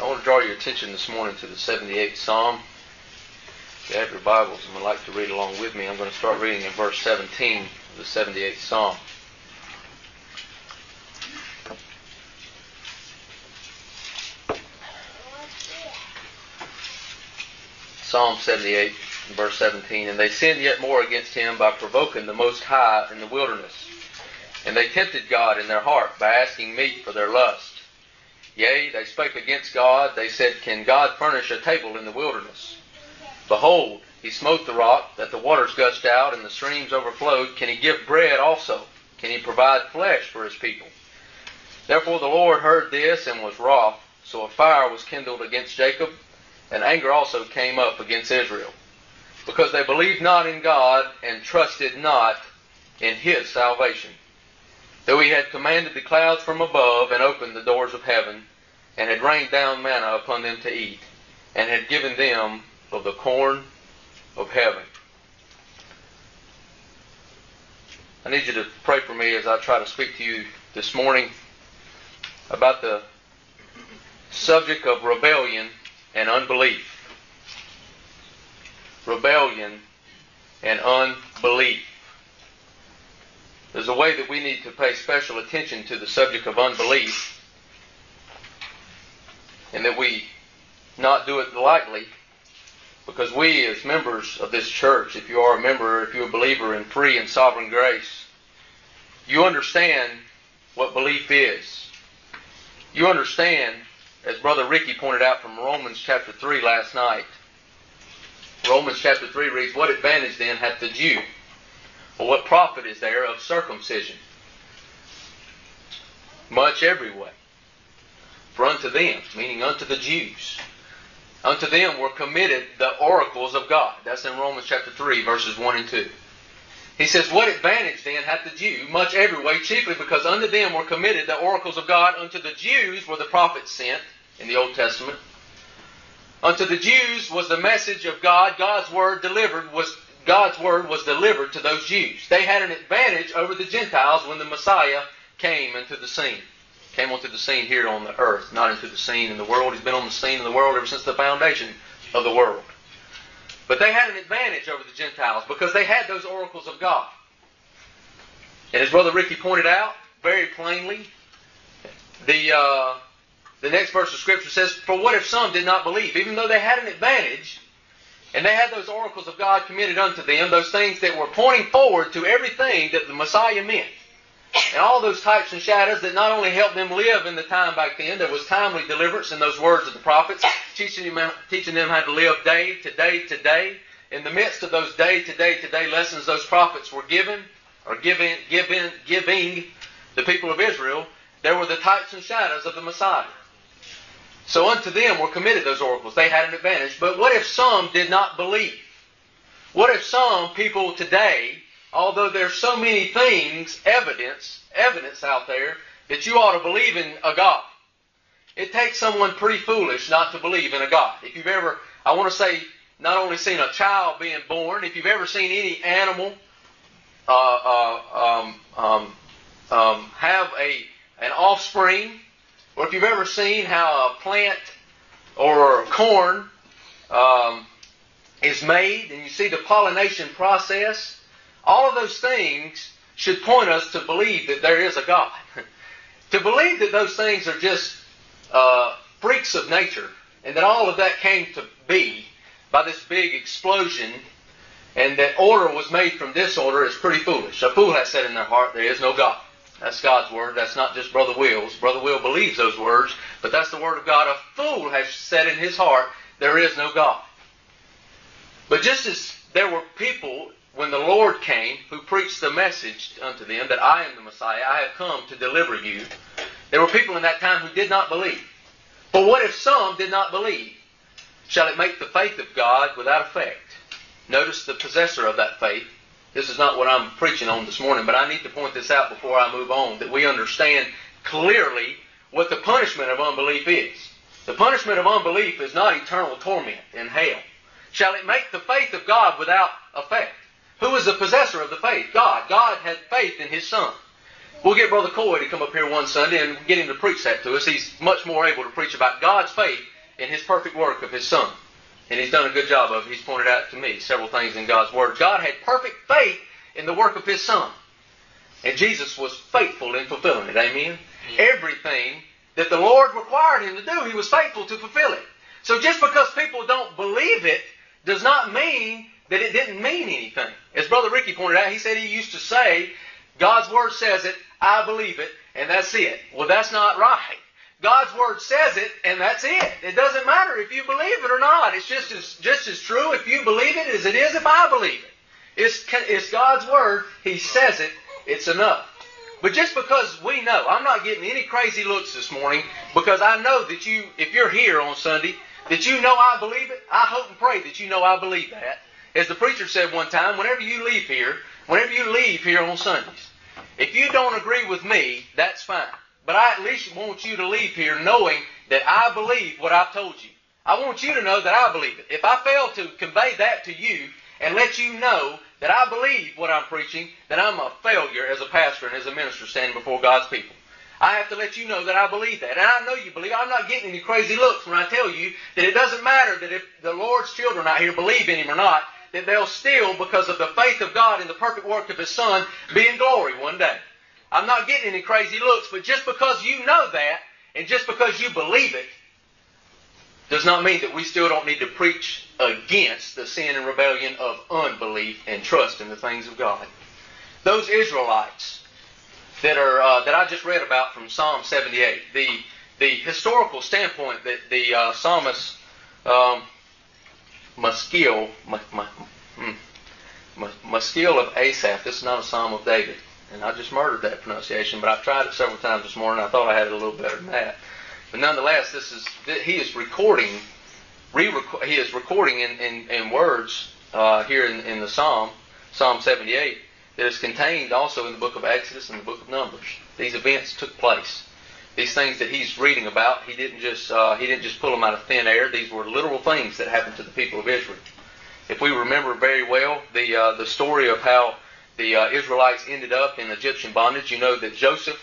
I want to draw your attention this morning to the 78th Psalm. If you have your Bibles and would like to read along with me, I'm going to start reading in verse 17 of the 78th Psalm. Psalm 78, verse 17. And they sinned yet more against him by provoking the Most High in the wilderness. And they tempted God in their heart by asking meat for their lust. Yea, they spake against God. They said, Can God furnish a table in the wilderness? Behold, he smote the rock, that the waters gushed out, and the streams overflowed. Can he give bread also? Can he provide flesh for his people? Therefore the Lord heard this, and was wroth. So a fire was kindled against Jacob, and anger also came up against Israel, because they believed not in God, and trusted not in his salvation. Though he had commanded the clouds from above, and opened the doors of heaven, and had rained down manna upon them to eat, and had given them of the corn of heaven. I need you to pray for me as I try to speak to you this morning about the subject of rebellion and unbelief. Rebellion and unbelief. There's a way that we need to pay special attention to the subject of unbelief, and that we not do it lightly, because we as members of this church, if you are a member, if you're a believer in free and sovereign grace, you understand what belief is. You understand, as Brother Ricky pointed out from Romans chapter 3 last night. Romans chapter 3 reads, What advantage then hath the Jew? Or what profit is there of circumcision? Much every way. For unto them, meaning unto the Jews, unto them were committed the oracles of God. That's in Romans chapter 3, verses 1 and 2. He says, What advantage then hath the Jew? Much every way, chiefly because unto them were committed the oracles of God. Unto the Jews were the prophets sent in the Old Testament. Unto the Jews was the message of God. God's word was delivered to those Jews. They had an advantage over the Gentiles when the Messiah came into the scene. Came onto the scene here on the earth, not into the scene in the world. He's been on the scene in the world ever since the foundation of the world. But they had an advantage over the Gentiles because they had those oracles of God. And as Brother Ricky pointed out very plainly, the next verse of Scripture says, For what if some did not believe? Even though they had an advantage, and they had those oracles of God committed unto them, those things that were pointing forward to everything that the Messiah meant. And all those types and shadows that not only helped them live in the time back then, there was timely deliverance in those words of the prophets, teaching them how to live day to day to day. In the midst of those day to day to day lessons those prophets were giving the people of Israel, there were the types and shadows of the Messiah. So unto them were committed those oracles. They had an advantage. But what if some did not believe? What if some people today, although there's so many things, evidence out there, that you ought to believe in a God. It takes someone pretty foolish not to believe in a God. If you've ever, I want to say, not only seen a child being born, if you've ever seen any animal have an offspring, or if you've ever seen how a plant or corn is made, and you see the pollination process, all of those things should point us to believe that there is a God. To believe that those things are just freaks of nature, and that all of that came to be by this big explosion, and that order was made from disorder, is pretty foolish. A fool has said in their heart, there is no God. That's God's word. That's not just Brother Will's. Brother Will believes those words, but that's the word of God. A fool has said in his heart, there is no God. But just as there were people, when the Lord came, who preached the message unto them, that I am the Messiah, I have come to deliver you, there were people in that time who did not believe. But what if some did not believe? Shall it make the faith of God without effect? Notice the possessor of that faith. This is not what I'm preaching on this morning, but I need to point this out before I move on, that we understand clearly what the punishment of unbelief is. The punishment of unbelief is not eternal torment in hell. Shall it make the faith of God without effect? Who is the possessor of the faith? God. God had faith in His Son. We'll get Brother Coy to come up here one Sunday and get him to preach that to us. He's much more able to preach about God's faith in His perfect work of His Son. And he's done a good job of it. He's pointed out to me several things in God's Word. God had perfect faith in the work of His Son. And Jesus was faithful in fulfilling it. Amen? Everything that the Lord required Him to do, He was faithful to fulfill it. So just because people don't believe it does not mean that it didn't mean anything. As Brother Ricky pointed out, he said he used to say, God's Word says it, I believe it, and that's it. Well, that's not right. God's Word says it, and that's it. It doesn't matter if you believe it or not. It's just as true if you believe it as it is if I believe it. It's God's Word. He says it. It's enough. But just because we know, I'm not getting any crazy looks this morning, because I know that you, if you're here on Sunday, that you know I believe it. I hope and pray that you know I believe that. As the preacher said one time, whenever you leave here on Sundays, if you don't agree with me, that's fine. But I at least want you to leave here knowing that I believe what I've told you. I want you to know that I believe it. If I fail to convey that to you and let you know that I believe what I'm preaching, then I'm a failure as a pastor and as a minister standing before God's people. I have to let you know that I believe that. And I know you believe. I'm not getting any crazy looks when I tell you that it doesn't matter that if the Lord's children out here believe in Him or not, that they'll still, because of the faith of God in the perfect work of His Son, be in glory one day. I'm not getting any crazy looks, but just because you know that, and just because you believe it, does not mean that we still don't need to preach against the sin and rebellion of unbelief and trust in the things of God. Those Israelites that I just read about from Psalm 78, the historical standpoint that the psalmist Maskil of Asaph, this is not a Psalm of David. And I just murdered that pronunciation, but I've tried it several times this morning. I thought I had it a little better than that. But nonetheless, he is recording in words here in the Psalm 78, that is contained also in the book of Exodus and the book of Numbers. These events took place. These things that he's reading about, he didn't just pull them out of thin air. These were literal things that happened to the people of Israel. If we remember very well the story of how the Israelites ended up in Egyptian bondage, you know that Joseph,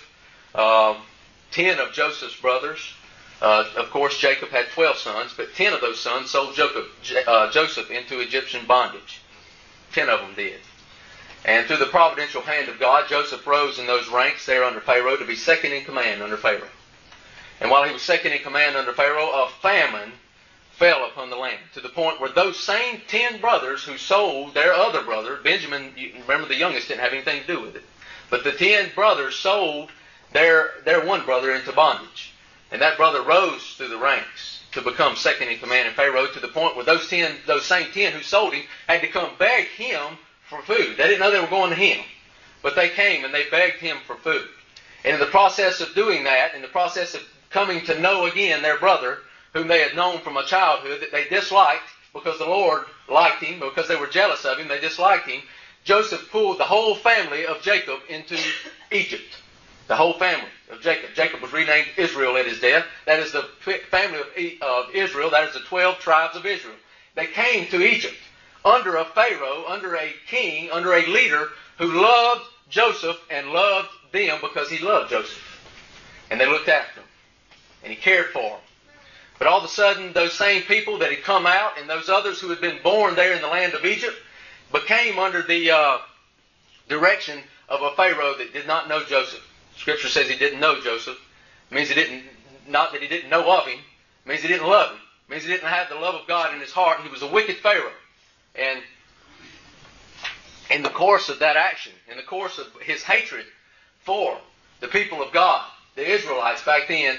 10 of Joseph's brothers, of course Jacob had 12 sons, but 10 of those sons sold Joseph into Egyptian bondage. 10 of them did. And through the providential hand of God, Joseph rose in those ranks there under Pharaoh to be second in command under Pharaoh. And while he was second in command under Pharaoh, a famine fell upon the land, to the point where those same 10 brothers who sold their other brother, Benjamin, you remember the youngest didn't have anything to do with it, but the 10 brothers sold their one brother into bondage. And that brother rose through the ranks to become second in command in Pharaoh, to the point where those same 10 who sold him had to come beg him for food. They didn't know they were going to him, but they came and they begged him for food. And in the process of doing that, in the process of coming to know again their brother, whom they had known from a childhood, that they disliked because the Lord liked him, because they were jealous of him, they disliked him, Joseph pulled the whole family of Jacob into Egypt. The whole family of Jacob. Jacob was renamed Israel at his death. That is the family of Israel. That is the 12 tribes of Israel. They came to Egypt under a Pharaoh, under a king, under a leader who loved Joseph and loved them because he loved Joseph. And they looked after him. And he cared for them. But all of a sudden, those same people that had come out and those others who had been born there in the land of Egypt became under the direction of a Pharaoh that did not know Joseph. Scripture says he didn't know Joseph. It means not that he didn't know of him. It means he didn't love him. It means he didn't have the love of God in his heart. He was a wicked Pharaoh. And in the course of that action, in the course of his hatred for the people of God, the Israelites back then,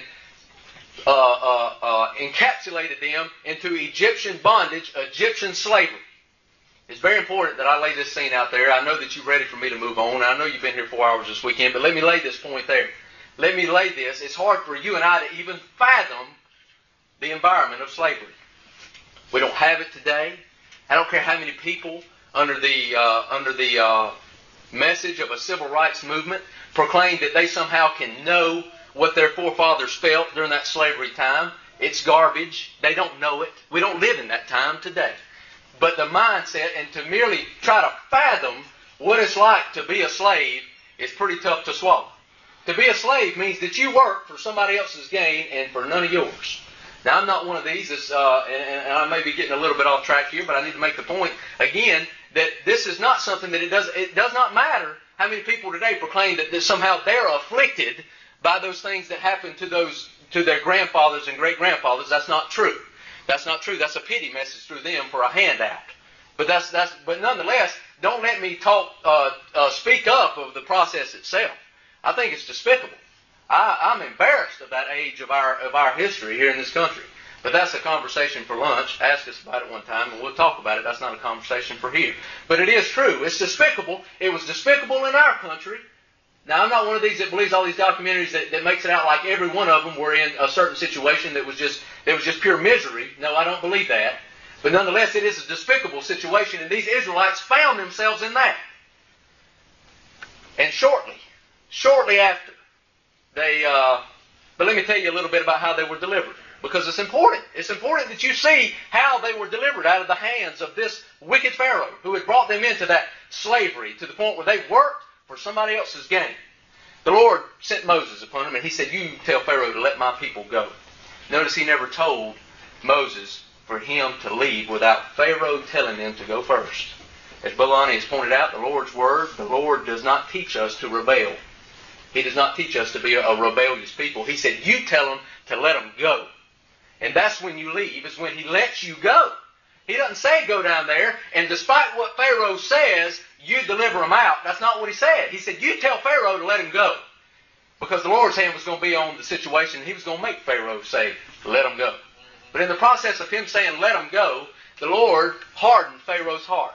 encapsulated them into Egyptian bondage, Egyptian slavery. It's very important that I lay this scene out there. I know that you're ready for me to move on. I know you've been here 4 hours this weekend, but let me lay this point there. Let me lay this. It's hard for you and I to even fathom the environment of slavery. We don't have it today. I don't care how many people under the message of a civil rights movement proclaim that they somehow can know what their forefathers felt during that slavery time. It's garbage. They don't know it. We don't live in that time today. But the mindset, and to merely try to fathom what it's like to be a slave, is pretty tough to swallow. To be a slave means that you work for somebody else's gain and for none of yours. Now, I'm not one of these, and I may be getting a little bit off track here, but I need to make the point again that this is not something that it does not matter how many people today proclaim that somehow they're afflicted by those things that happen to their grandfathers and great-grandfathers. That's not true. That's not true. That's a pity message through them for a handout. But but nonetheless, don't let me speak up of the process itself. I think it's despicable. I'm embarrassed of that age of our history here in this country. But that's a conversation for lunch. Ask us about it one time and we'll talk about it. That's not a conversation for here. But it is true. It's despicable. It was despicable in our country. Now, I'm not one of these that believes all these documentaries that makes it out like every one of them were in a certain situation that was just pure misery. No, I don't believe that. But nonetheless, it is a despicable situation, and these Israelites found themselves in that. And shortly after, but let me tell you a little bit about how they were delivered. Because it's important. It's important that you see how they were delivered out of the hands of this wicked Pharaoh who had brought them into that slavery to the point where they worked for somebody else's gain. The Lord sent Moses upon them and he said, you tell Pharaoh to let my people go. Notice he never told Moses for him to leave without Pharaoh telling them to go first. As Bolani has pointed out, the Lord's Word, the Lord does not teach us to rebel. He does not teach us to be a rebellious people. He said, you tell them to let them go. And that's when you leave, is when he lets you go. He doesn't say go down there, and despite what Pharaoh says, you deliver them out. That's not what he said. He said, you tell Pharaoh to let him go. Because the Lord's hand was going to be on the situation. He was going to make Pharaoh say, let him go. But in the process of him saying, let him go, the Lord hardened Pharaoh's heart.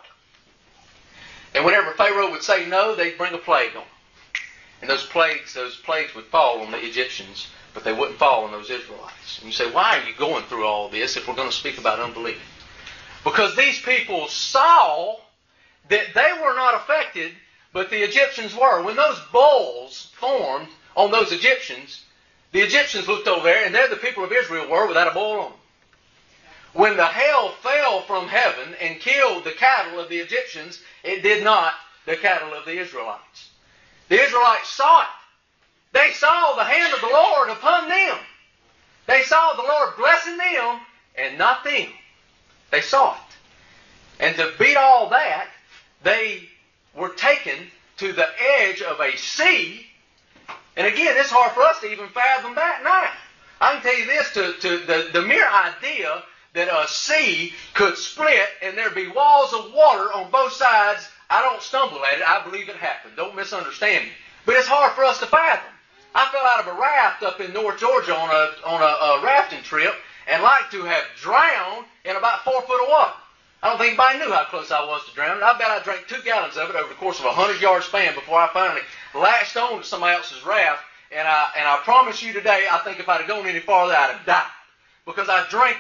And whenever Pharaoh would say no, they'd bring a plague on him. And those plagues would fall on the Egyptians, but they wouldn't fall on those Israelites. And you say, why are you going through all this if we're going to speak about unbelief? Because these people saw that they were not affected, but the Egyptians were. When those bowls formed on those Egyptians, the Egyptians looked over there, and there the people of Israel were without a bowl on them. When the hail fell from heaven and killed the cattle of the Egyptians, it did not the cattle of the Israelites. The Israelites saw it. They saw the hand of the Lord upon them. They saw the Lord blessing them and not them. They saw it. And to beat all that, they were taken to the edge of a sea. And again, it's hard for us to even fathom that now. I can tell you this, to the mere idea that a sea could split and there'd be walls of water on both sides, I don't stumble at it. I believe it happened. Don't misunderstand me. But it's hard for us to fathom. I fell out of a raft up in North Georgia on a rafting trip and like to have drowned in about 4 foot of water. I don't think anybody knew how close I was to drowning. I bet I drank 2 gallons of it over the course of a 100-yard span before I finally latched on to somebody else's raft. And I promise you today, I think if I'd have gone any farther, I'd have died. Because I drank,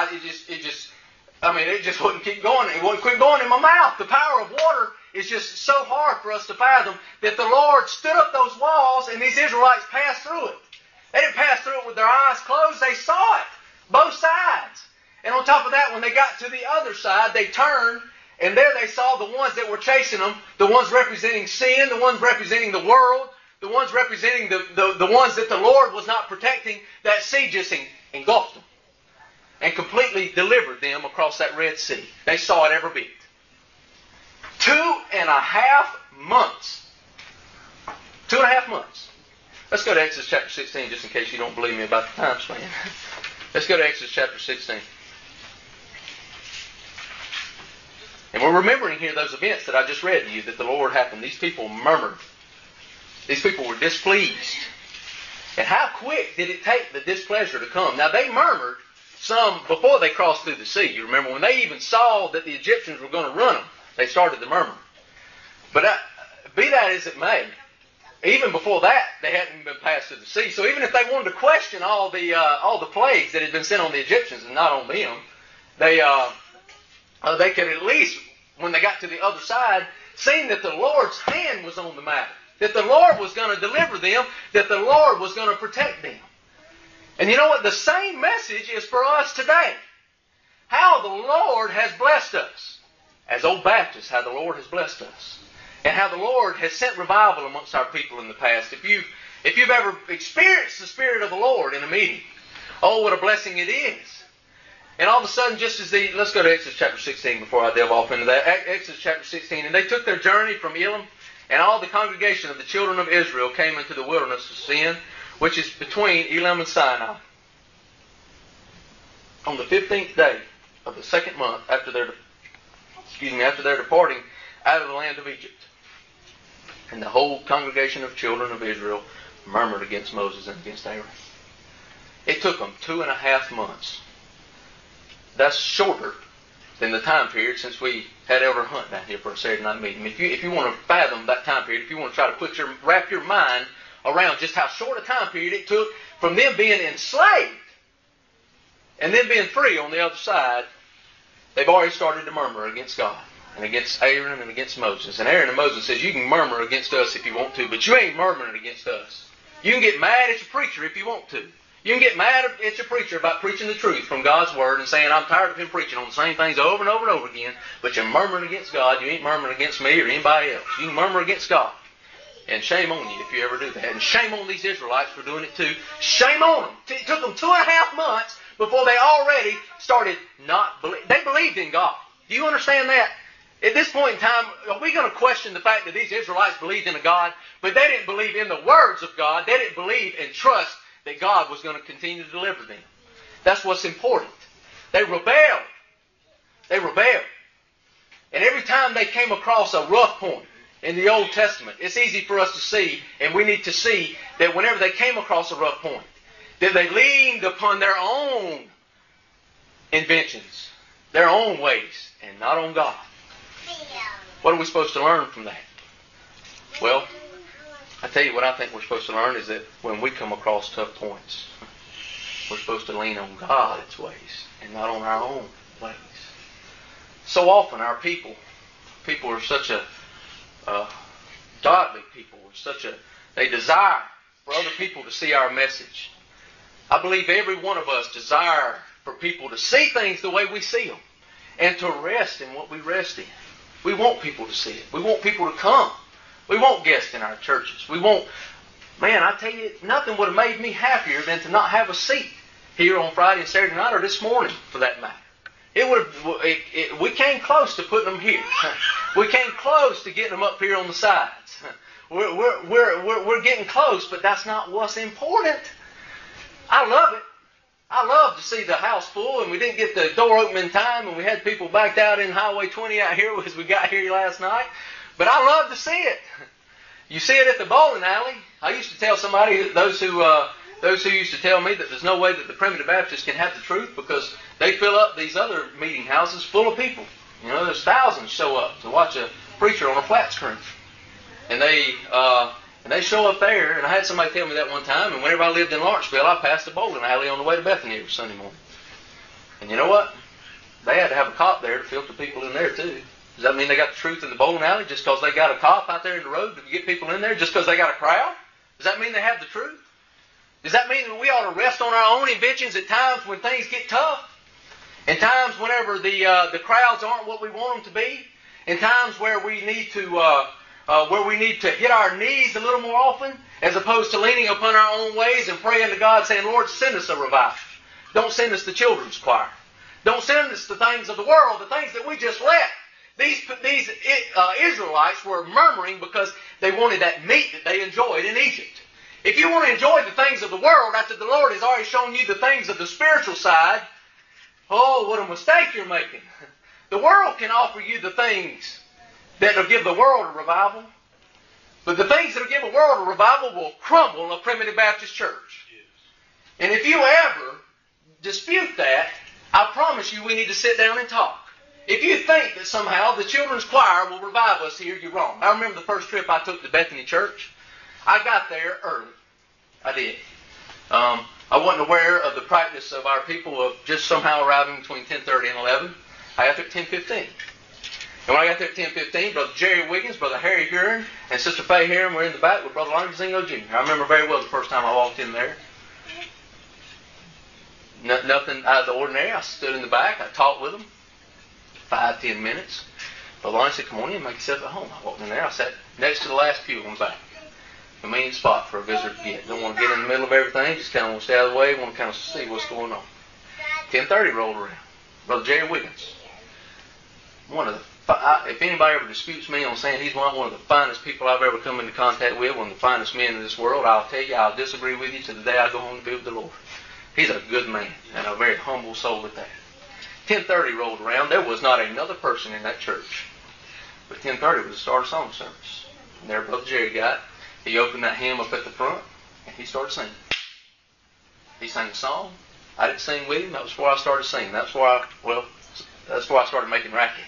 it just wouldn't keep going. It wouldn't quit going in my mouth. The power of water is just so hard for us to fathom that the Lord stood up those walls and these Israelites passed through it. They didn't pass through it with their eyes closed. They saw it. Both sides. And on top of that, when they got to the other side, they turned and there they saw the ones that were chasing them, the ones representing sin, the ones representing the world, the ones representing the ones that the Lord was not protecting. That sea just engulfed them and completely delivered them across that Red Sea. They saw it every bit. 2.5 months. 2.5 months. Let's go to Exodus chapter 16 just in case you don't believe me about the time span. Let's go to Exodus chapter 16. And we're remembering here those events that I just read to you that the Lord happened. These people murmured. These people were displeased. And how quick did it take the displeasure to come? Now they murmured some before they crossed through the sea. You remember when they even saw that the Egyptians were going to run them, they started to murmur. But be that as it may, even before that, they hadn't even been passed through the sea. So even if they wanted to question all the plagues that had been sent on the Egyptians and not on them, they could at least, when they got to the other side, see that the Lord's hand was on the matter. That the Lord was going to deliver them, that the Lord was going to protect them. And you know what? The same message is for us today. How the Lord has blessed us. As Old Baptists, how the Lord has blessed us. And how the Lord has sent revival amongst our people in the past. If If you've ever experienced the Spirit of the Lord in a meeting, oh, what a blessing it is. And all of a sudden, let's go to Exodus chapter 16 before I delve off into that. Exodus chapter 16, and they took their journey from Elim, and all the congregation of the children of Israel came into the wilderness of Sin, which is between Elim and Sinai, on the 15th day of the second month after their departing out of the land of Egypt. And the whole congregation of children of Israel murmured against Moses and against Aaron. It took them 2.5 months. That's shorter than the time period since we had Elder Hunt down here for a Saturday night meeting. If you want to fathom that time period, if you want to try to wrap your mind around just how short a time period it took from them being enslaved and then being free on the other side, they've already started to murmur against God and against Aaron and against Moses. And Aaron and Moses says, you can murmur against us if you want to, but you ain't murmuring against us. You can get mad at your preacher if you want to. You can get mad at your preacher about preaching the truth from God's Word and saying, I'm tired of him preaching on the same things over and over and over again, but you're murmuring against God. You ain't murmuring against me or anybody else. You can murmur against God. And shame on you if you ever do that. And shame on these Israelites for doing it too. Shame on them. It took them 2.5 months before they already started not believing. They believed in God. Do you understand that? At this point in time, are we going to question the fact that these Israelites believed in a God, but they didn't believe in the words of God. They didn't believe and trust that God was going to continue to deliver them. That's what's important. They rebelled. They rebelled. And every time they came across a rough point in the Old Testament, it's easy for us to see, and we need to see that whenever they came across a rough point, that they leaned upon their own inventions, their own ways, and not on God. What are we supposed to learn from that? Well, I tell you what I think we're supposed to learn is that when we come across tough points, we're supposed to lean on God's ways and not on our own ways. So often our people are such a godly people. They desire for other people to see our message. I believe every one of us desire for people to see things the way we see them and to rest in what we rest in. We want people to see it. We want people to come. We want guests in our churches. Man, I tell you, nothing would have made me happier than to not have a seat here on Friday and Saturday night, or this morning for that matter. We came close to putting them here. We came close to getting them up here on the sides. We're getting close, but that's not what's important. I love it. I love to see the house full, and we didn't get the door open in time, and we had people backed out in Highway 20 out here as we got here last night. But I love to see it. You see it at the bowling alley. I used to tell somebody, those who used to tell me that there's no way that the Primitive Baptists can have the truth because they fill up these other meeting houses full of people. You know, there's thousands show up to watch a preacher on a flat screen. And they show up there, and I had somebody tell me that one time, and whenever I lived in Lawrenceville, I passed a bowling alley on the way to Bethany every Sunday morning. And you know what? They had to have a cop there to filter people in there too. Does that mean they got the truth in the bowling alley just because they got a cop out there in the road to get people in there just because they got a crowd? Does that mean they have the truth? Does that mean that we ought to rest on our own inventions at times when things get tough? In times whenever the crowds aren't what we want them to be? In times where we need to hit our knees a little more often as opposed to leaning upon our own ways and praying to God saying, Lord, send us a revival. Don't send us the children's choir. Don't send us the things of the world, the things that we just left. These Israelites were murmuring because they wanted that meat that they enjoyed in Egypt. If you want to enjoy the things of the world after the Lord has already shown you the things of the spiritual side, oh, what a mistake you're making. The world can offer you the things that will give the world a revival. But the things that will give the world a revival will crumble a Primitive Baptist church. And if you ever dispute that, I promise you we need to sit down and talk. If you think that somehow the children's choir will revive us here, you're wrong. I remember the first trip I took to Bethany Church. I got there early. I did. I wasn't aware of the practice of our people of just somehow arriving between 10:30 and 11. I got there at 10:15. And when I got there at 10:15, Brother Jerry Wiggins, Brother Harry Huron, and Sister Faye Heron were in the back with Brother Lonnie Zingo Jr. I remember very well the first time I walked in there. Nothing out of the ordinary. I stood in the back. I talked with them. 5-10 minutes. Brother Lonnie said, come on in, make yourself at home. I walked in there. I sat next to the last pew on the back. convenient spot for a visitor to get. Don't want to get in the middle of everything. Just kind of want to stay out of the way. Want to kind of see what's going on. 10:30 rolled around. Brother Jerry Wiggins. If anybody ever disputes me on saying he's one of the finest people I've ever come into contact with, one of the finest men in this world, I'll tell you, I'll disagree with you to the day I go home to be with the Lord. He's a good man and a very humble soul at that. 10:30 rolled around. There was not another person in that church. But 10:30 was the start of song service. And there Brother Jerry got. He opened that hymn up at the front, and he started singing. He sang a song. I didn't sing with him. That was before I started singing. That's why I started making racket.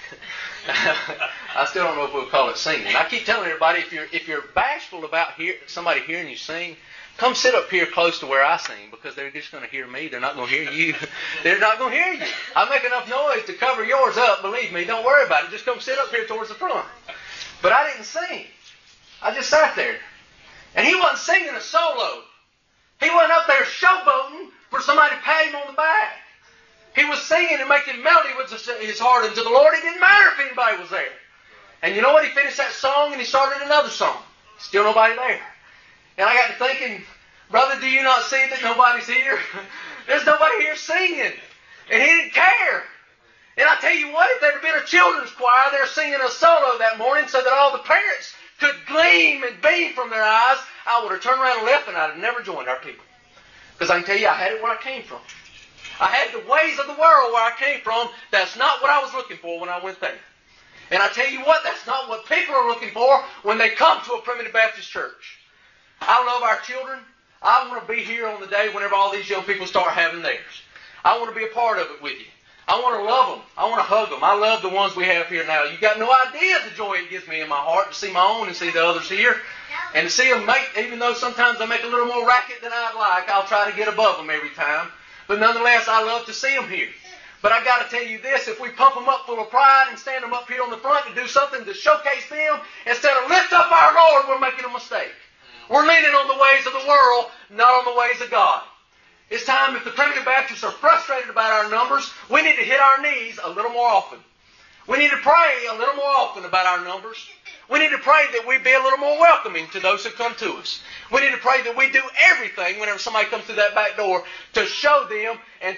I still don't know if we'll call it singing. And I keep telling everybody, if you're bashful about somebody hearing you sing, come sit up here close to where I sing, because they're just going to hear me. They're not going to hear you. They're not going to hear you. I make enough noise to cover yours up. Believe me. Don't worry about it. Just come sit up here towards the front. But I didn't sing. I just sat there. And he wasn't singing a solo. He wasn't up there showboating for somebody to pat him on the back. He was singing and making melody with his heart unto the Lord. It didn't matter if anybody was there. And you know what? He finished that song and he started another song. Still nobody there. And I got to thinking, brother, do you not see that nobody's here? There's nobody here singing. And he didn't care. And I tell you what, if there had been a children's choir there singing a solo that morning so that all the parents could gleam and beam from their eyes, I would have turned around and left, and I'd have never joined our people. Because I can tell you, I had it where I came from. I had the ways of the world where I came from. That's not what I was looking for when I went there. And I tell you what, that's not what people are looking for when they come to a Primitive Baptist church. I love our children. I want to be here on the day whenever all these young people start having theirs. I want to be a part of it with you. I want to love them. I want to hug them. I love the ones we have here now. You got no idea the joy it gives me in my heart to see my own and see the others here. And to see them make, even though sometimes they make a little more racket than I'd like, I'll try to get above them every time. But nonetheless, I love to see them here. But I got to tell you this, if we pump them up full of pride and stand them up here on the front and do something to showcase them, instead of lift up our Lord, we're making a mistake. We're leaning on the ways of the world, not on the ways of God. It's time, if the Primitive Baptists are frustrated about our numbers, we need to hit our knees a little more often. We need to pray a little more often about our numbers. We need to pray that we be a little more welcoming to those who come to us. We need to pray that we do everything whenever somebody comes through that back door to show them and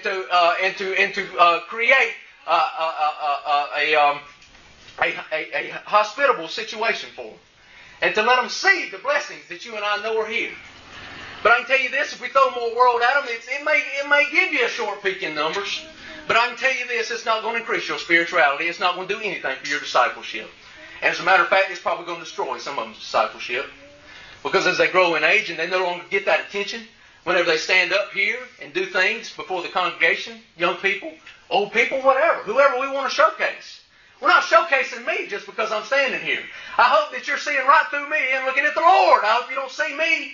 to create a hospitable situation for them, and to let them see the blessings that you and I know are here. But I can tell you this, if we throw more world at them, it may give you a short peek in numbers. But I can tell you this, it's not going to increase your spirituality. It's not going to do anything for your discipleship. And as a matter of fact, it's probably going to destroy some of them's discipleship. Because as they grow in age and they no longer get that attention, whenever they stand up here and do things before the congregation, young people, old people, whatever, whoever we want to showcase. We're not showcasing me just because I'm standing here. I hope that you're seeing right through me and looking at the Lord. I hope you don't see me.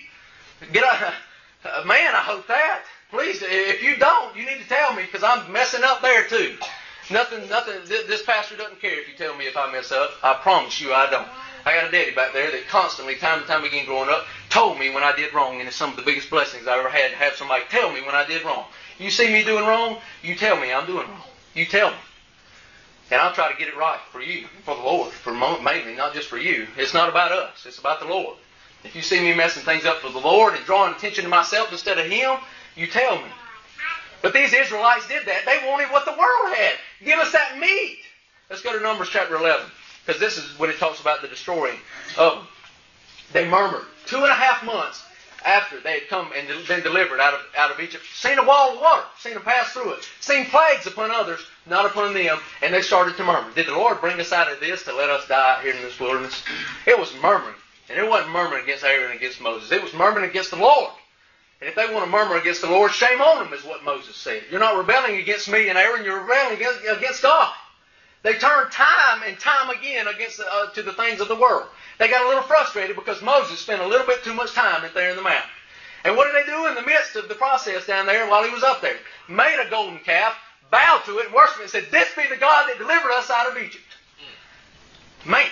Man, I hope that. Please, if you don't, you need to tell me, because I'm messing up there too. Nothing. This pastor doesn't care if you tell me if I mess up. I promise you I don't. I got a daddy back there that constantly, time and time again growing up, told me when I did wrong, and it's some of the biggest blessings I ever had to have somebody tell me when I did wrong. You see me doing wrong, you tell me I'm doing wrong. You tell me. And I'll try to get it right for you, for the Lord, for mainly, not just for you. It's not about us. It's about the Lord. If you see me messing things up for the Lord and drawing attention to myself instead of Him, you tell me. But these Israelites did that. They wanted what the world had. Give us that meat. Let's go to Numbers chapter 11. Because this is when it talks about the destroying of them. They murmured 2.5 months after they had come and been delivered out of Egypt. Seen a wall of water. Seen them pass through it. Seen plagues upon others, not upon them. And they started to murmur. Did the Lord bring us out of this to let us die here in this wilderness? It was murmuring. And it wasn't murmuring against Aaron and against Moses. It was murmuring against the Lord. And if they want to murmur against the Lord, shame on them, is what Moses said. You're not rebelling against me and Aaron. You're rebelling against God. They turned time and time again against to the things of the world. They got a little frustrated because Moses spent a little bit too much time there in the mountain. And what did they do in the midst of the process down there while he was up there? Made a golden calf, bowed to it, and worshipped it, and said, "This be the God that delivered us out of Egypt." Man.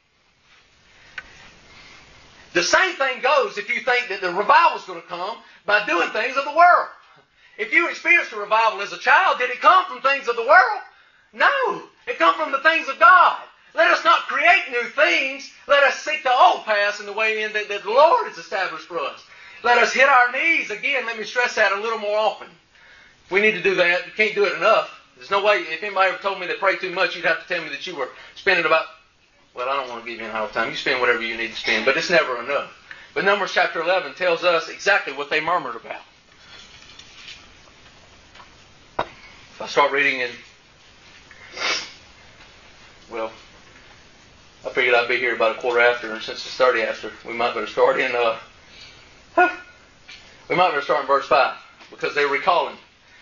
The same thing goes if you think that the revival is going to come by doing things of the world. If you experienced a revival as a child, did it come from things of the world? No. It comes from the things of God. Let us not create new things. Let us seek the old paths and the way in that the Lord has established for us. Let us hit our knees. Again, let me stress that a little more often. We need to do that. You can't do it enough. There's no way, if anybody ever told me they pray too much, you'd have to tell me that you were spending about, well, I don't want to give you an hard time. You spend whatever you need to spend, but it's never enough. But Numbers chapter 11 tells us exactly what they murmured about. If I start reading in, well, I figured I'd be here about a quarter after, and since it's 30 after, we might better start in, verse 5, because they're recalling.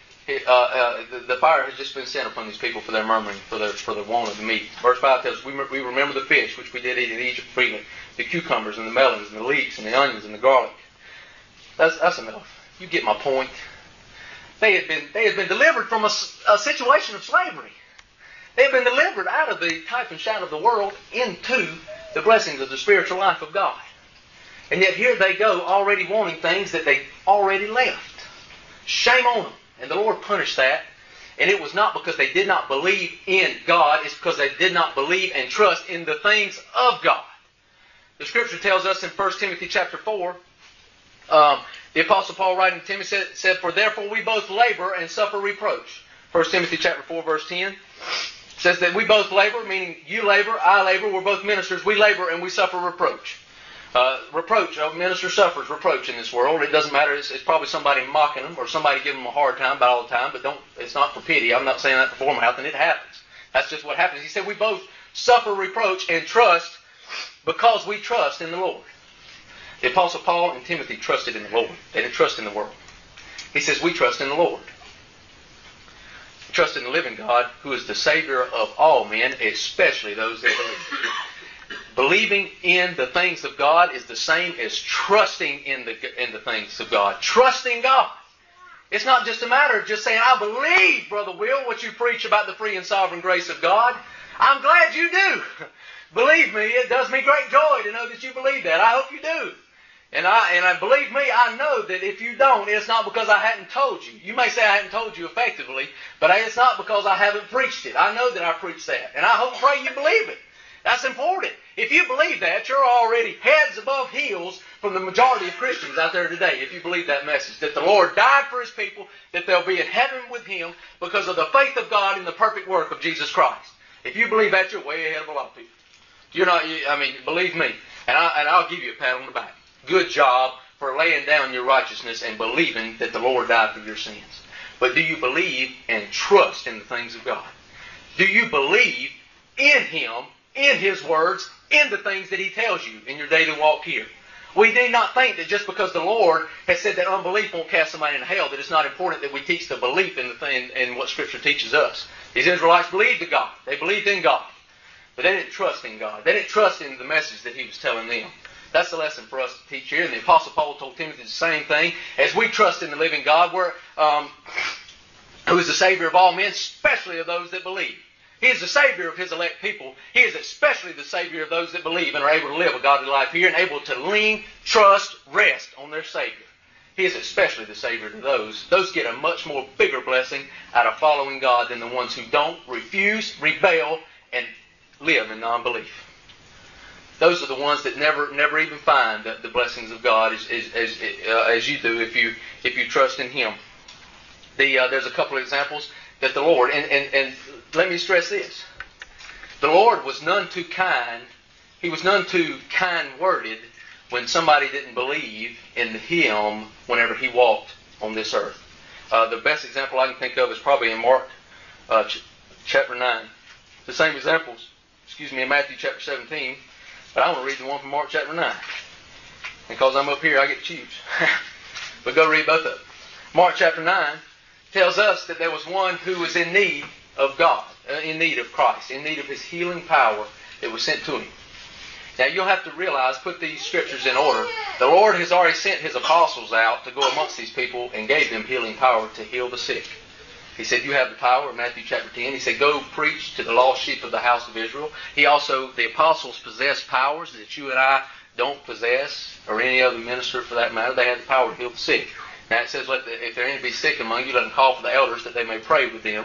The fire has just been sent upon these people for their murmuring, for their want of the meat. Verse 5 tells us, we remember the fish which we did eat in Egypt freely, the cucumbers and the melons and the leeks and the onions and the garlic. That's enough. You get my point. They had been delivered from a situation of slavery. They had been delivered out of the type and shadow of the world into the blessings of the spiritual life of God. And yet here they go, already wanting things that they already left. Shame on them. And the Lord punished that. And it was not because they did not believe in God. It's because they did not believe and trust in the things of God. The Scripture tells us in 1 Timothy chapter 4, the Apostle Paul writing to Timothy said, "For therefore we both labor and suffer reproach." 1 Timothy chapter 4, verse 10 says that we both labor, meaning you labor, I labor, we're both ministers. We labor and we suffer reproach. Reproach, a minister suffers reproach in this world. It doesn't matter. It's probably somebody mocking them or somebody giving them a hard time about all the time, but it's not for pity. I'm not saying that before my mouth, and it happens. That's just what happens. He said we both suffer reproach and trust because we trust in the Lord. The Apostle Paul and Timothy trusted in the Lord. They didn't trust in the world. He says we trust in the Lord. We trust in the living God, who is the Savior of all men, especially those that believe. Believing in the things of God is the same as trusting in the things of God. Trusting God. It's not just a matter of just saying, I believe, Brother Will, what you preach about the free and sovereign grace of God. I'm glad you do. Believe me, it does me great joy to know that you believe that. I hope you do. And believe me, I know that if you don't, it's not because I hadn't told you. You may say I hadn't told you effectively, but it's not because I haven't preached it. I know that I preached that. And I hope and pray you believe it. That's important. If you believe that, you're already heads above heels from the majority of Christians out there today, if you believe that message, that the Lord died for His people, that they'll be in heaven with Him because of the faith of God in the perfect work of Jesus Christ. If you believe that, you're way ahead of a lot of people. You're not, believe me, and I'll give you a pat on the back. Good job for laying down your righteousness and believing that the Lord died for your sins. But do you believe and trust in the things of God? Do you believe in Him, in His words, in the things that He tells you in your daily walk here? We need not think that just because the Lord has said that unbelief won't cast somebody into hell, that it's not important that we teach the belief in the thing in what Scripture teaches us. These Israelites believed in God. They believed in God. But they didn't trust in God. They didn't trust in the message that He was telling them. That's the lesson for us to teach here. And the Apostle Paul told Timothy the same thing. As we trust in the living God, who is the Savior of all men, especially of those that believe. He is the Savior of His elect people. He is especially the Savior of those that believe and are able to live a godly life here and able to lean, trust, rest on their Savior. He is especially the Savior to those. Those get a much more bigger blessing out of following God than the ones who don't, refuse, rebel, and live in non-belief. Those are the ones that never even find the blessings of God as you do if you trust in Him. There's a couple of examples that the Lord, and let me stress this. The Lord was none too kind. He was none too kind-worded when somebody didn't believe in Him whenever He walked on this earth. The best example I can think of is probably in Mark chapter 9. The same examples, in Matthew chapter 17. But I want to read the one from Mark chapter 9. And because I'm up here, I get to choose. But go read both of them. Mark chapter 9 tells us that there was one who was in need of God, in need of Christ, in need of His healing power that was sent to him. Now you'll have to realize, put these scriptures in order. The Lord has already sent His apostles out to go amongst these people and gave them healing power to heal the sick. He said, you have the power, in Matthew chapter 10. He said, go preach to the lost sheep of the house of Israel. The apostles possessed powers that you and I don't possess, or any other minister for that matter. They had the power to heal the sick. Now it says, if there any be sick among you, let them call for the elders that they may pray with them.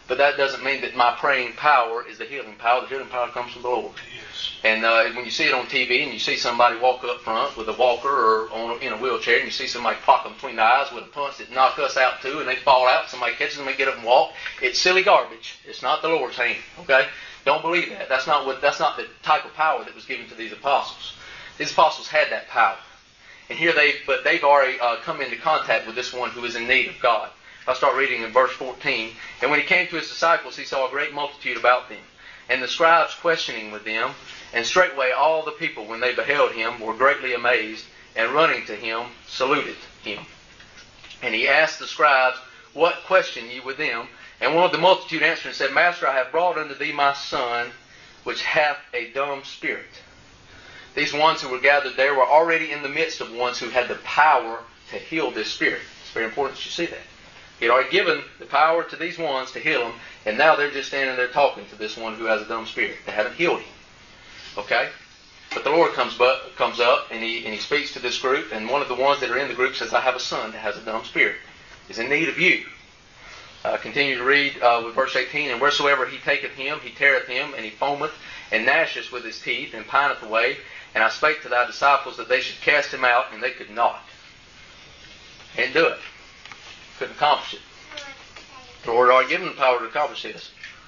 But that doesn't mean that my praying power is the healing power. The healing power comes from the Lord. Yes. And when you see it on TV and you see somebody walk up front with a walker or in a wheelchair, and you see somebody pop them between the eyes with a punch that knock us out too, and they fall out, somebody catches them, they get up and walk, it's silly garbage. It's not the Lord's hand. Okay? Don't believe that. That's not the type of power that was given to these apostles. These apostles had that power. And here they've already come into contact with this one who is in need of God. I'll start reading in verse 14. And when he came to his disciples, he saw a great multitude about them, and the scribes questioning with them. And straightway all the people, when they beheld him, were greatly amazed, and running to him, saluted him. And he asked the scribes, What question ye with them? And one of the multitude answered and said, Master, I have brought unto thee my son, which hath a dumb spirit. These ones who were gathered there were already in the midst of ones who had the power to heal this spirit. It's very important that you see that. He had already given the power to these ones to heal him, and now they're just standing there talking to this one who has a dumb spirit. They haven't healed him. Okay? But the Lord comes up and he speaks to this group, and one of the ones that are in the group says, I have a son that has a dumb spirit. He's in need of you. Continue to read with verse 18. And wheresoever he taketh him, he teareth him, and he foameth, and gnasheth with his teeth, and pineth away. And I spake to thy disciples that they should cast him out, and they could not. Can't do it. Couldn't accomplish it. The Lord had already given them the power to accomplish this.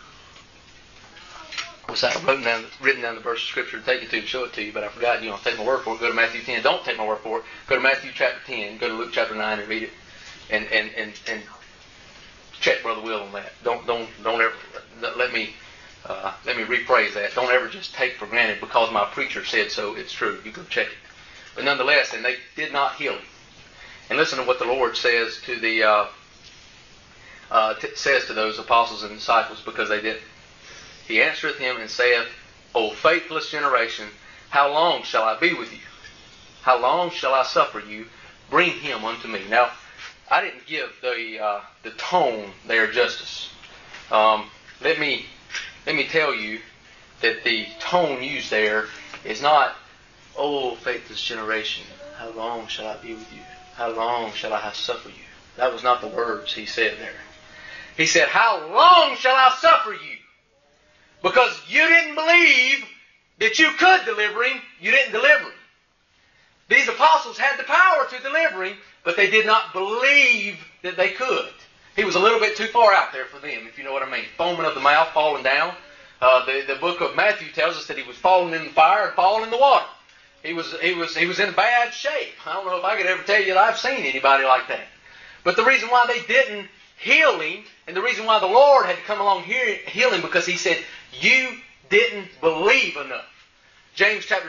I've written down the verse of Scripture to take you to show it to you, but I forgot. Take my word for it. Go to Matthew 10. Don't take my word for it. Go to Matthew chapter 10. Go to Luke chapter 9 and read it. And check Brother Will on that. Don't ever let me rephrase that. Don't ever just take for granted because my preacher said so. It's true. You go check it. But nonetheless, and they did not heal him. And listen to what the Lord says to those apostles and disciples, because they didn't. He answereth him and saith, O faithless generation, how long shall I be with you? How long shall I suffer you? Bring him unto me. Now, I didn't give the tone there justice. Let me tell you that the tone used there is not, O faithless generation, how long shall I be with you? How long shall I suffer you? That was not the words he said there. He said, how long shall I suffer you? Because you didn't believe that you could deliver him, you didn't deliver him. These apostles had the power to deliver him, but they did not believe that they could. He was a little bit too far out there for them, if you know what I mean. Foaming of the mouth, falling down. The book of Matthew tells us that he was falling in the fire and falling in the water. He was in bad shape. I don't know if I could ever tell you that I've seen anybody like that. But the reason why they didn't heal him, and the reason why the Lord had to come along here heal him, because he said, you didn't believe enough. James chapter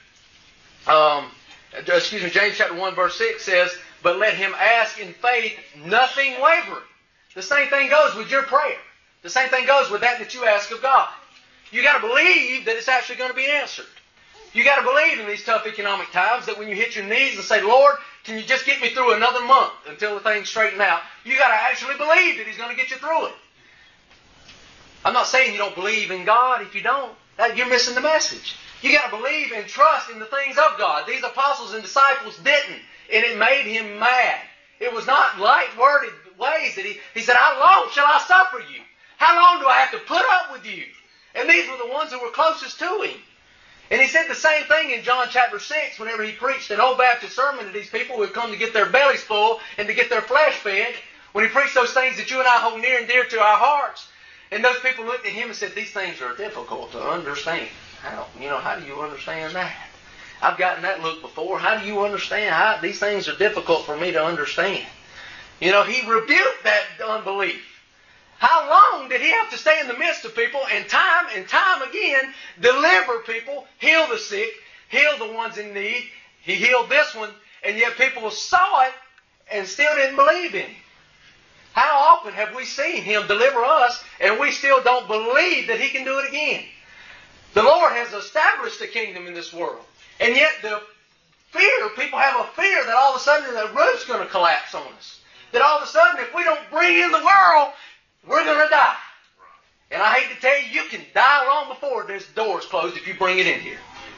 1 verse 6 says, but let him ask in faith, nothing wavering. The same thing goes with your prayer. The same thing goes with that you ask of God. You got to believe that it's actually going to be answered. You got to believe in these tough economic times that when you hit your knees and say, Lord, can you just get me through another month until the things straighten out? You got to actually believe that he's going to get you through it. I'm not saying you don't believe in God. If you don't, you're missing the message. You got to believe and trust in the things of God. These apostles and disciples didn't, and it made him mad. It was not light-worded ways that he said, how long shall I suffer you? How long do I have to put up with you? And these were the ones who were closest to him. And he said the same thing in John chapter 6 whenever he preached an Old Baptist sermon to these people who had come to get their bellies full and to get their flesh fed. When he preached those things that you and I hold near and dear to our hearts. And those people looked at him and said, these things are difficult to understand. How do you understand that? I've gotten that look before. How do you understand? These things are difficult for me to understand. He rebuked that unbelief. How long did he have to stay in the midst of people and time again deliver people, heal the sick, heal the ones in need? He healed this one, and yet people saw it and still didn't believe in him. How often have we seen him deliver us and we still don't believe that he can do it again? The Lord has established a kingdom in this world, and yet people have a fear that all of a sudden the roof's going to collapse on us. That all of a sudden if we don't bring in the world, we're going to die. And I hate to tell you, you can die long before this door is closed if you bring it in here.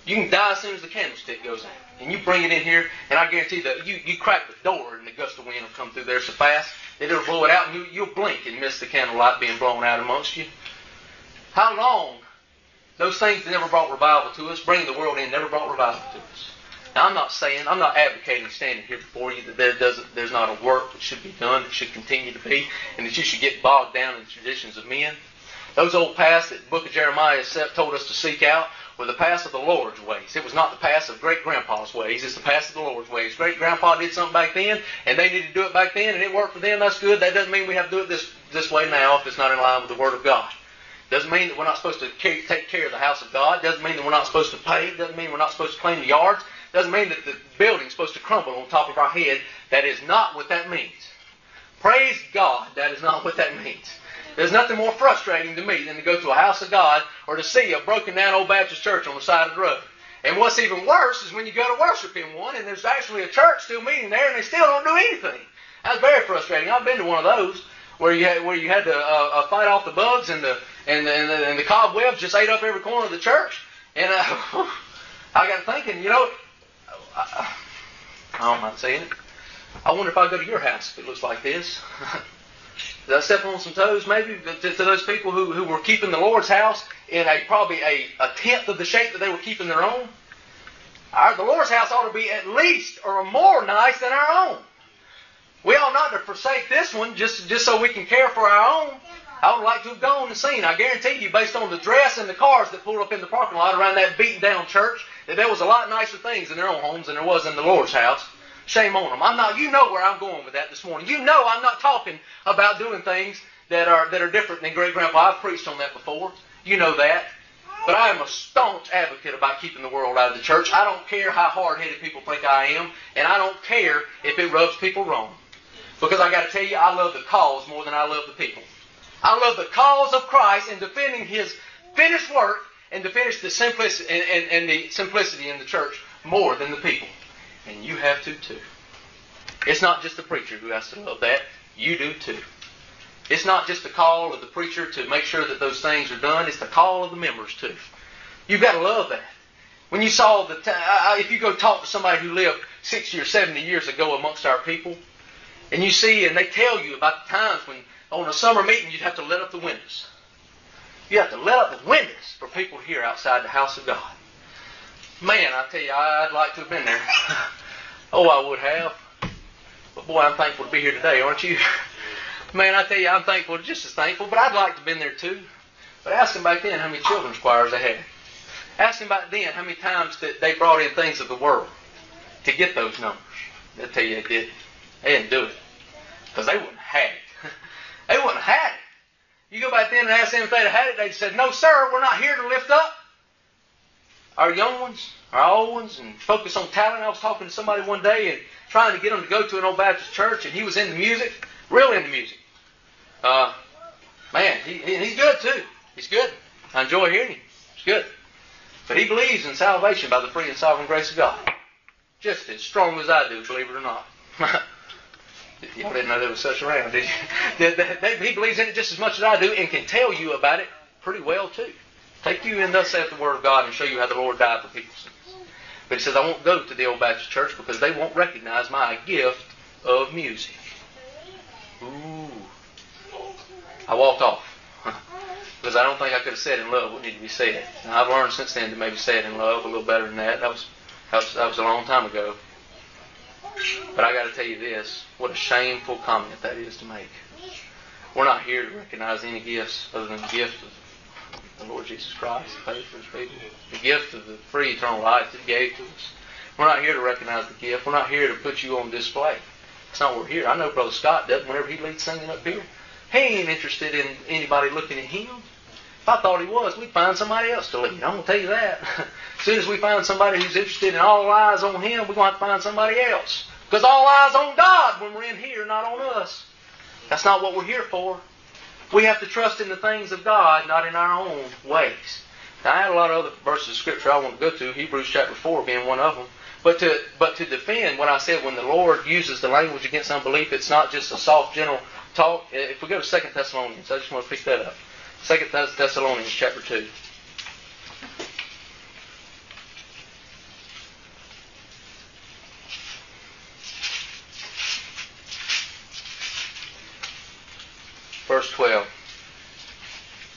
You can die as soon as the candlestick goes out. And you bring it in here, and I guarantee that you crack the door and the gust of wind will come through there so fast that it'll blow it out, and you'll blink and miss the candlelight being blown out amongst you. How long? Those things that never brought revival to us, bringing the world in, never brought revival to us. Now, I'm not advocating standing here before you that there's not a work that should be done, that should continue to be, and that you should get bogged down in the traditions of men. Those old paths that the book of Jeremiah told us to seek out were the paths of the Lord's ways. It was not the paths of great-grandpa's ways. It's the paths of the Lord's ways. Great-grandpa did something back then, and they needed to do it back then, and it worked for them. That's good. That doesn't mean we have to do it this way now if it's not in line with the Word of God. Doesn't mean that we're not supposed to take care of the house of God. Doesn't mean that we're not supposed to pave. Doesn't mean we're not supposed to clean the yards. Doesn't mean that the building's supposed to crumble on top of our head. That is not what that means. Praise God, that is not what that means. There's nothing more frustrating to me than to go to a house of God or to see a broken down old Baptist church on the side of the road. And what's even worse is when you go to worship in one and there's actually a church still meeting there and they still don't do anything. That's very frustrating. I've been to one of those where you had to fight off the bugs and the cobwebs just ate up every corner of the church. And I got thinking, I'm not saying it. I wonder if I go to your house if it looks like this. Did I step on some toes maybe to those people who were keeping the Lord's house in probably a tenth of the shape that they were keeping their own? The Lord's house ought to be at least or more nice than our own. We ought not to forsake this one just so we can care for our own. I would like to have gone and seen. I guarantee you, based on the dress and the cars that pulled up in the parking lot around that beaten down church, that there was a lot nicer things in their own homes than there was in the Lord's house. Shame on them. You know where I'm going with that this morning. You know I'm not talking about doing things that are different than great-grandpa. I've preached on that before. You know that. But I am a staunch advocate about keeping the world out of the church. I don't care how hard-headed people think I am, and I don't care if it rubs people wrong. Because I got to tell you, I love the cause more than I love the people. I love the cause of Christ and defending His finished work and to finish the simplicity and the simplicity in the church more than the people. And you have to too. It's not just the preacher who has to love that. You do too. It's not just the call of the preacher to make sure that those things are done. It's the call of the members too. You've got to love that. When you saw if you go talk to somebody who lived 60 or 70 years ago amongst our people, and you see, and they tell you about the times when on a summer meeting you'd have to let up the windows. You have to let up the windows for people to hear outside the house of God. Man, I tell you, I'd like to have been there. Oh, I would have. But boy, I'm thankful to be here today, aren't you? Man, I tell you, I'm thankful, just as thankful, but I'd like to have been there too. But ask them back then how many children's choirs they had. Ask them back then how many times that they brought in things of the world to get those numbers. They'll tell you they didn't. They didn't do it. Because they wouldn't have it. They wouldn't have had it. You go back then and ask them if they'd have had it, they'd said, no, sir, we're not here to lift up our young ones, our old ones, and focus on talent. I was talking to somebody one day and trying to get them to go to an old Baptist church, and he was into music, real into music. Man, he's good too. He's good. I enjoy hearing him. He's good. But he believes in salvation by the free and sovereign grace of God. Just as strong as I do, believe it or not. Y'all didn't know there was such around, did you? He believes in it just as much as I do and can tell you about it pretty well too. Take you in thus saith the Word of God and show you how the Lord died for people's sins. But he says, I won't go to the old Baptist church because they won't recognize my gift of music. Ooh. I walked off. Because I don't think I could have said in love what needed to be said. Now, I've learned since then to maybe say it in love a little better than that. That was a long time ago. But I got to tell you this, what a shameful comment that is to make. We're not here to recognize any gifts other than the gift of the Lord Jesus Christ, the paid for His people, the gift of the free eternal life that He gave to us. We're not here to recognize the gift. We're not here to put you on display. That's not what we're here. I know Brother Scott does whenever he leads singing up here. He ain't interested in anybody looking at him. If I thought he was, we'd find somebody else to lead. I'm going to tell you that. As soon as we find somebody who's interested in all eyes on him, we're going to have to find somebody else. Because all eyes on God when we're in here, not on us. That's not what we're here for. We have to trust in the things of God, not in our own ways. Now, I had a lot of other verses of Scripture I want to go to, Hebrews chapter 4 being one of them. But to defend what I said, when the Lord uses the language against unbelief, it's not just a soft, gentle talk. If we go to 2 Thessalonians, I just want to pick that up. 2 Thessalonians chapter 2.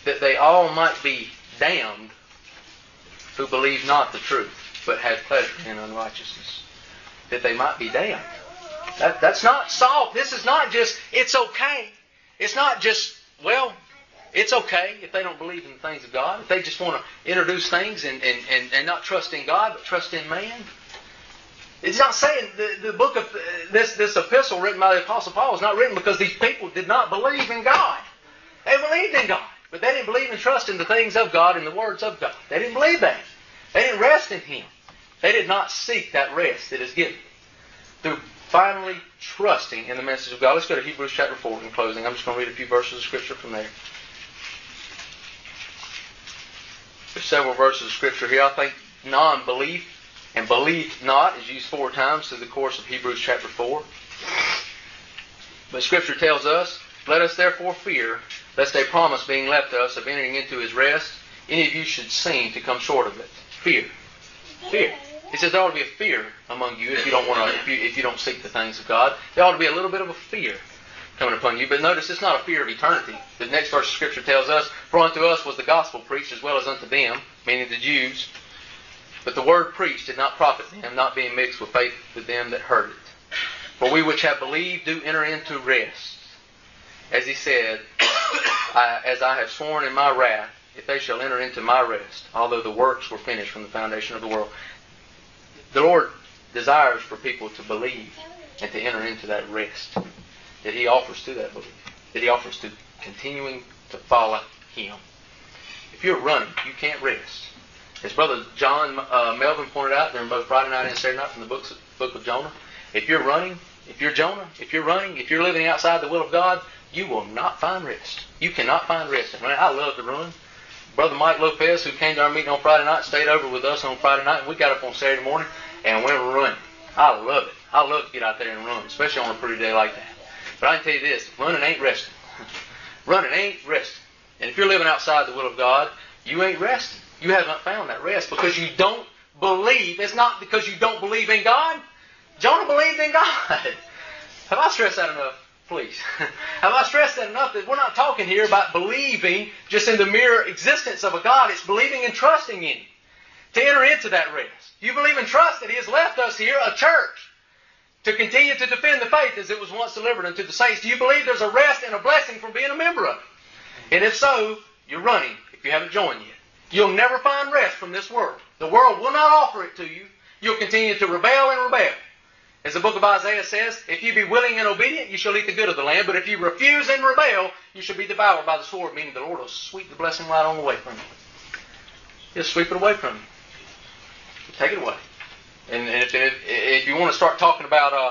that they all might be damned who believe not the truth, but had pleasure in unrighteousness. That they might be damned. That's not solved. This is not just, it's okay. It's not just, well, it's okay if they don't believe in the things of God. If they just want to introduce things and not trust in God, but trust in man. It's not saying the book of this epistle written by the Apostle Paul is not written because these people did not believe in God. They believed in God, but they didn't believe and trust in the things of God and the words of God. They didn't believe that. They didn't rest in Him. They did not seek that rest that is given through finally trusting in the message of God. Let's go to Hebrews chapter 4 in closing. I'm just going to read a few verses of Scripture from there. There's several verses of Scripture here. I think non-belief and believe not is used 4 times through the course of Hebrews chapter 4. But Scripture tells us, let us therefore fear, lest a promise being left to us of entering into His rest, any of you should seem to come short of it. Fear. Fear. He says there ought to be a fear among you if you don't want to, if you don't seek the things of God. There ought to be a little bit of a fear coming upon you. But notice it's not a fear of eternity. The next verse of Scripture tells us, for unto us was the gospel preached as well as unto them, meaning the Jews. But the word preached did not profit them, not being mixed with faith with them that heard it. For we which have believed do enter into rest. As He said, as I have sworn in my wrath, if they shall enter into my rest, although the works were finished from the foundation of the world. The Lord desires for people to believe and to enter into that rest that He offers to that belief, that He offers to continuing to follow Him. If you're running, you can't rest. As Brother John Melvin pointed out during both Friday night and Saturday night from the book of Jonah, if you're running, if you're Jonah, if you're running, if you're living outside the will of God, you will not find rest. You cannot find rest. And I love to run. Brother Mike Lopez, who came to our meeting on Friday night, stayed over with us on Friday night, and we got up on Saturday morning and went running. I love it. I love to get out there and run, especially on a pretty day like that. But I can tell you this, running ain't resting. Running ain't resting. And if you're living outside the will of God, you ain't resting. You haven't found that rest because you don't believe. It's not because you don't believe in God. Jonah believed in God. Have I stressed that enough? Please. Have I stressed that enough that we're not talking here about believing just in the mere existence of a God. It's believing and trusting in Him to enter into that rest. You believe and trust that He has left us here, a church, to continue to defend the faith as it was once delivered unto the saints. Do you believe there's a rest and a blessing from being a member of it? And if so, you're running if you haven't joined yet. You'll never find rest from this world. The world will not offer it to you. You'll continue to rebel and rebel. As the book of Isaiah says, if you be willing and obedient, you shall eat the good of the land. But if you refuse and rebel, you shall be devoured by the sword, meaning the Lord will sweep the blessing right on away from you. He'll sweep it away from you. Take it away. And if you want to start talking about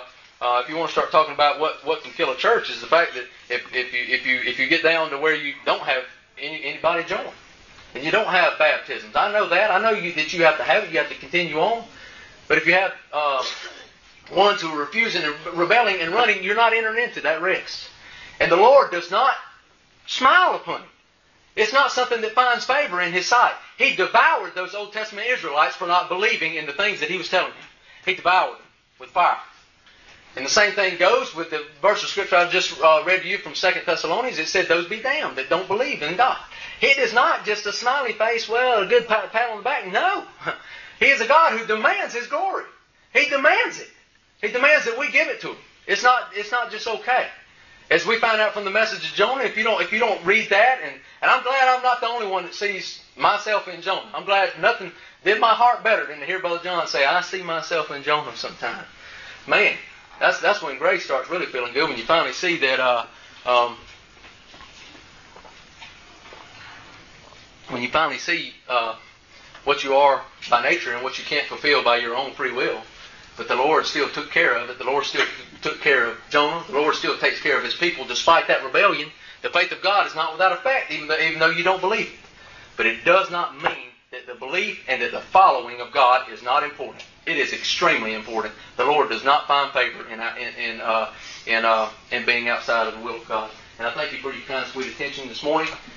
what can kill a church, is the fact that if you get down to where you don't have anybody join, and you don't have baptisms, I know that. I know that you have to have it. You have to continue on. But if you have ones who are refusing and rebelling and running, you're not entering into that rest. And the Lord does not smile upon it. It's not something that finds favor in His sight. He devoured those Old Testament Israelites for not believing in the things that He was telling them. He devoured them with fire. And the same thing goes with the verse of Scripture I just read to you from 2 Thessalonians. It said, those be damned that don't believe in God. It is not just a smiley face, well, a good pat on the back. No. He is a God who demands His glory. He demands it. He demands that we give it to Him. It's not just okay. As we find out from the message of Jonah, if you don't read that, and I'm glad I'm not the only one that sees myself in Jonah. I'm glad nothing did my heart better than to hear Brother John say, I see myself in Jonah sometimes. Man, that's when grace starts really feeling good, when you finally see that when you finally see what you are by nature and what you can't fulfill by your own free will. But the Lord still took care of it. The Lord still took care of Jonah. The Lord still takes care of His people despite that rebellion. The faith of God is not without effect, even though you don't believe it. But it does not mean that the belief and that the following of God is not important. It is extremely important. The Lord does not find favor in being outside of the will of God. And I thank you for your kind, sweet attention this morning.